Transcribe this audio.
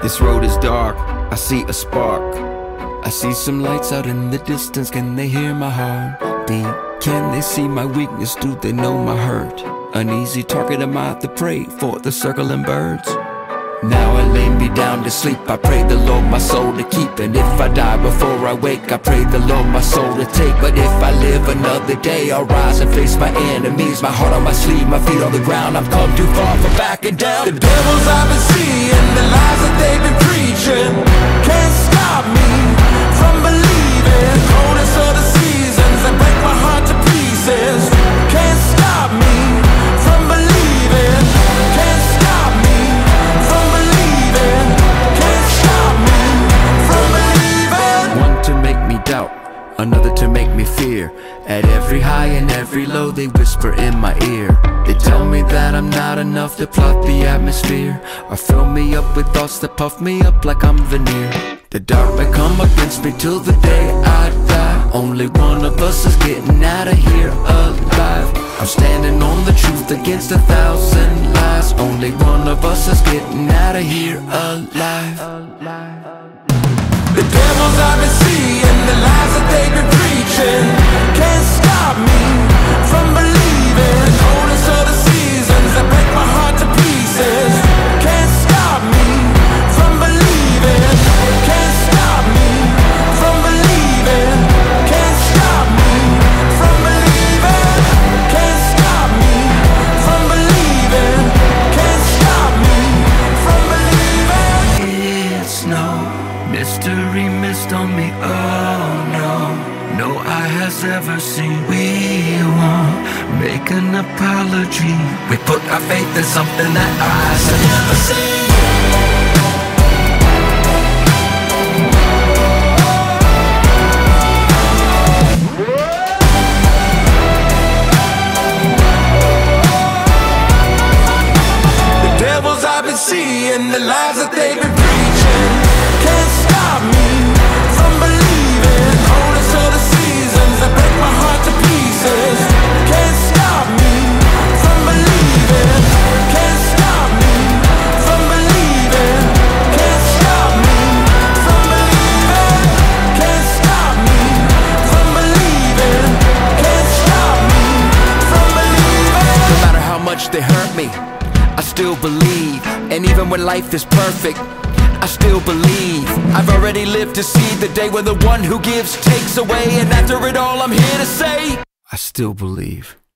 This road is dark, I see a spark. I see some lights out in the distance. Can they hear my heart beat? Can they see my weakness? Do they know my hurt? An easy target am I to prey for the circling birds? Now I lay me down to sleep. I pray the Lord my soul to keep. And if I die before I wake, I pray the Lord my soul to take. But if I live another day, I'll rise and face my enemies. My heart on my sleeve, my feet on the ground. I've come too far for backing down. The devils I've been seeing, the lies that they've been preaching, can't stop me from believing. The coldest of the seasons that break my heart to pieces can't stop me from believing. Can't stop me from believing. Can't stop me from believing. One to make me doubt, another to make me fear. At every high and every low they whisper in my ear. They tell me that I'm not enough to plot the atmosphere, or fill me up with thoughts that puff me up like I'm veneer. The dark may come against me till the day I die. Only one of us is getting out of here alive. I'm standing on the truth against 1,000 lies. Only one of us is getting out of here alive. The devils I've been seeing, the lies that they've been preaching, can't stop me from believing. The coldest of the seasons that break my heart to pieces can't stop me from believing. Can't stop me from believing. Can't stop me from believing. Can't stop me from believing. Can't stop me from believing. It's no mystery mist on me, oh no. No eye has ever seen. We won't make an apology. We put our faith in something that eyes have never seen. The devils I've been seeing, the lies that they've been preaching, can't stop me from believing. Coldest of the seasons that break my heart to pieces can't stop me from believing. Can't stop me from believing. Can't stop me from believing. Can't stop me from believing. Can't stop me from believing. No matter how much they hurt me, I still believe. And even when life is perfect, I still believe. I've already lived to see the day when the one who gives takes away. And after it all, I'm here to say, I still believe.